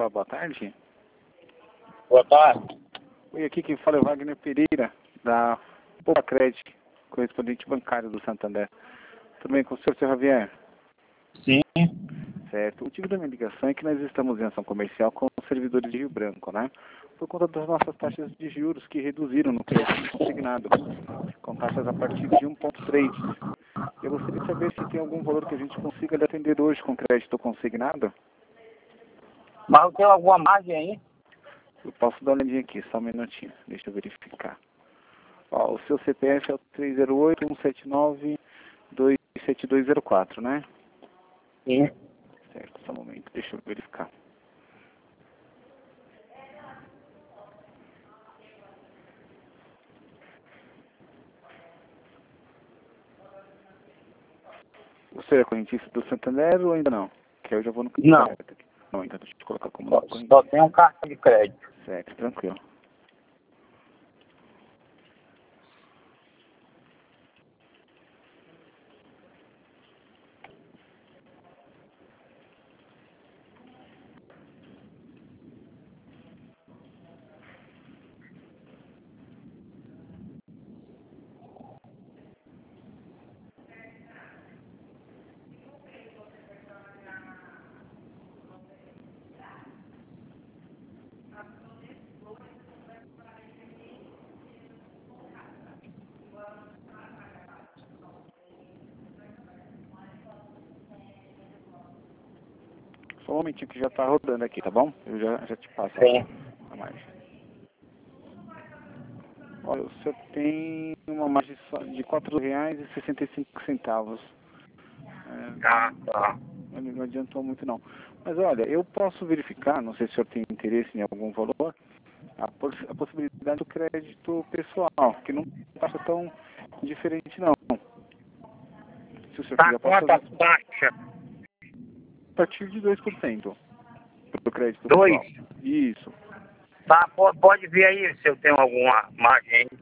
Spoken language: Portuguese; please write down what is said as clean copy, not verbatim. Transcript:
Olá, boa tarde. Boa tarde. Oi, aqui quem fala é o Wagner Pereira, da Poupa Crédito, correspondente bancário do Santander. Tudo bem com o senhor, Sr. Javier? Sim. Certo. O motivo da minha ligação é que nós estamos em ação comercial com os servidores de Rio Branco, né? Por conta das nossas taxas de juros que reduziram no crédito consignado, com taxas a partir de 1,3. Eu gostaria de saber se tem algum valor que a gente consiga lhe atender hoje com crédito consignado. Mas tem alguma margem aí? Eu posso dar uma olhadinha aqui, só um minutinho. Deixa eu verificar. Ó, o seu CPF é o 308-179-27204, né? Sim. Certo, só um momento, deixa eu verificar. O senhor é correntista do Santander ou ainda não? Que eu já vou no... Não. Não, então deixa eu colocar como não correntista. Só tem um cartão de crédito. Certo, tranquilo. Só um momentinho que já está rodando aqui, tá bom? Eu já te passo Sim. a margem. Olha, o senhor tem uma margem de R$ 4,65. Tá. Não adiantou muito não. Mas olha, eu posso verificar, não sei se o senhor tem interesse em algum valor, a possibilidade do crédito pessoal, que não taxa tão diferente não. Se o senhor Tá quiser, posso quanto a fazer taxa? a partir de 2% do crédito 2. pessoal. Isso. Tá, pode ver aí se eu tenho alguma margem aí.